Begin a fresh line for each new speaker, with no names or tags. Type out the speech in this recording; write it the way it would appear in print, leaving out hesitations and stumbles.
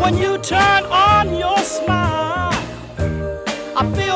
When you turn on your smile, I feel